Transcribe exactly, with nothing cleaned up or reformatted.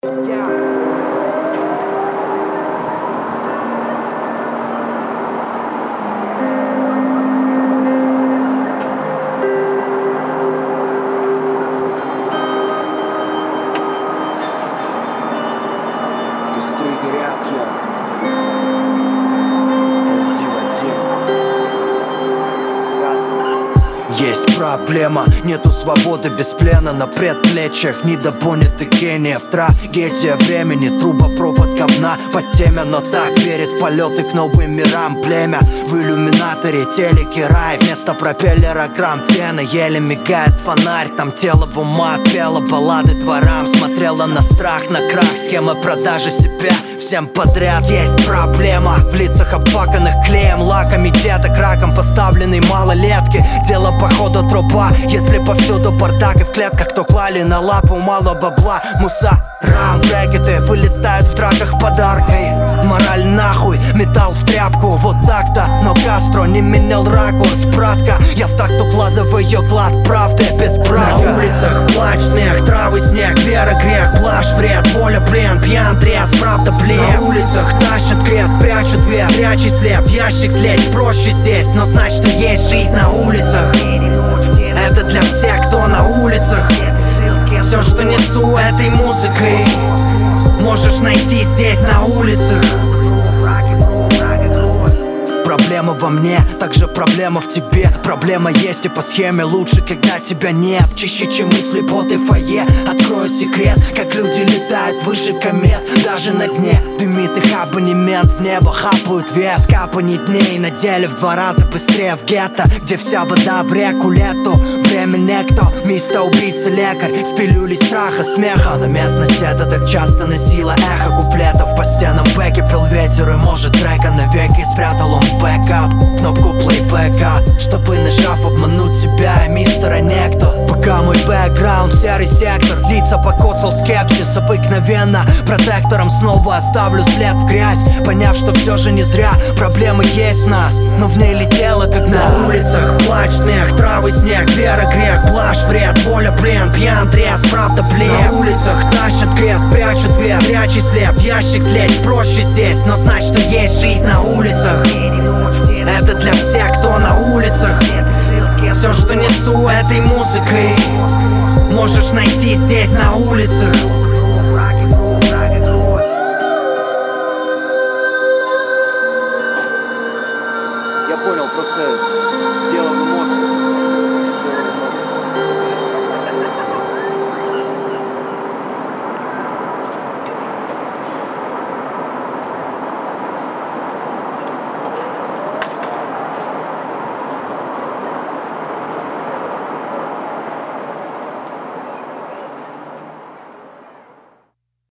Костры горят, я эф ди Вадим Кастро. Есть проблема, нету свободы без плена. На предплечьях недопонятый гениев. Трагедия времени, трубопровод говна под теме. Но так верит в полеты к новым мирам племя. В иллюминаторе телеки рай, вместо пропеллера грамм фена. Еле мигает фонарь, там тело в ума пело баллады дворам. Смотрела на страх, на крах, схема продажи себя всем подряд. Есть проблема в лицах обфаканных клеем, лаками деток, раком поставленной малолетки. Дело походу труба, если повсюду бардак и в клетках, то клали на лапу мало бабла. Мусорам брекеты вылетают в драках подаркой. Мораль нахуй, металл в тряпку, вот так-то. Но Кастро не менял ракурс, братка. Я в такт укладываю клад правды без брака. На улицах плач, смех, травы, снег, вера, грех, блажь, вред, воля, плен, пьян, трез, правда, блин. На улицах тащат крест, прячут вес, зрячий слеп, ящик слезть проще здесь. Но знать, что есть жизнь на улицах, это для всех, кто на улицах. Все, что несу этой музыкой, можешь найти здесь на улицах. Проблема во мне, также проблема в тебе. Проблема есть и по схеме, лучше, когда тебя нет. Чище, чем мысли, боты, фойе. Открою секрет, как люди летают выше комет. Даже на дне дымит их абонемент. В небо хапают вес, капани дней на деле в два раза быстрее в гетто, где вся вода в реку лету. Время некто, место убийца, лекарь. С пилюлей страха, смеха. На местность это так часто носило эхо куплетов. По стенам бэки пил ветер, и может трека навеки спрятал он бэкап, кнопку плейбэка, чтобы, нажав, обмануть себя и мистера Некто. Пока мой бэкграунд серый сектор, лица покоцал скепсис обыкновенно. Протектором снова оставлю след в грязь, поняв, что все же не зря проблемы есть в нас, но в ней летело, как на улицах. Плач, смех, травы, снег, вера, грех, блажь, вред, воля, плен, пьян, трез, правда, блин. На улицах тащат крест, прячут вес, зрячий слеп, ящик слезть проще здесь. Но знать, что есть жизнь на улицах, это для всех, кто на улицах. Все, что несу этой музыкой, можешь найти здесь на улицах.